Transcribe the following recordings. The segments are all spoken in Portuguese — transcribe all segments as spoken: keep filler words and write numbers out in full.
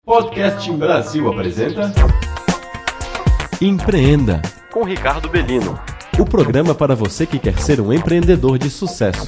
Podcast Brasil apresenta Empreenda, com Ricardo Bellino. O programa para você que quer ser um empreendedor de sucesso.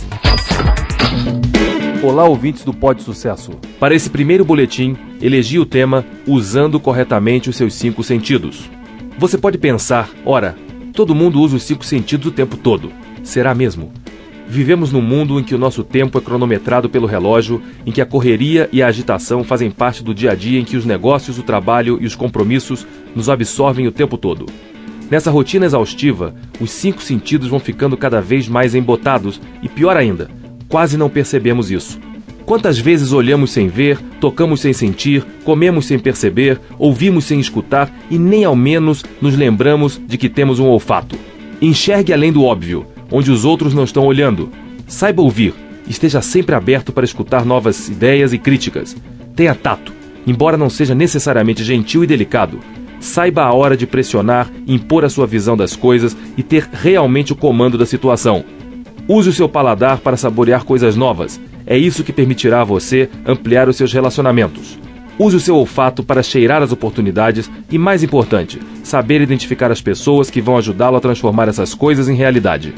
Olá, ouvintes do Pod Sucesso. Para esse primeiro boletim, elegi o tema Usando corretamente os seus cinco sentidos. Você pode pensar, ora, todo mundo usa os cinco sentidos o tempo todo. Será mesmo? Vivemos num mundo em que o nosso tempo é cronometrado pelo relógio, em que a correria e a agitação fazem parte do dia a dia, em que os negócios, o trabalho e os compromissos nos absorvem o tempo todo. Nessa rotina exaustiva, os cinco sentidos vão ficando cada vez mais embotados e, pior ainda, quase não percebemos isso. Quantas vezes olhamos sem ver, tocamos sem sentir, comemos sem perceber, ouvimos sem escutar e nem ao menos nos lembramos de que temos um olfato. Enxergue além do óbvio, onde os outros não estão olhando. Saiba ouvir, esteja sempre aberto para escutar novas ideias e críticas. Tenha tato, embora não seja necessariamente gentil e delicado. Saiba a hora de pressionar, impor a sua visão das coisas e ter realmente o comando da situação. Use o seu paladar para saborear coisas novas. É isso que permitirá a você ampliar os seus relacionamentos. Use o seu olfato para cheirar as oportunidades e, mais importante, saber identificar as pessoas que vão ajudá-lo a transformar essas coisas em realidade.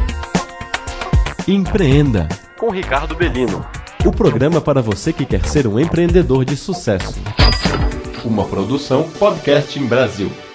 Empreenda, com Ricardo Bellino. O programa para você que quer ser um empreendedor de sucesso. Uma produção Podcast Brasil.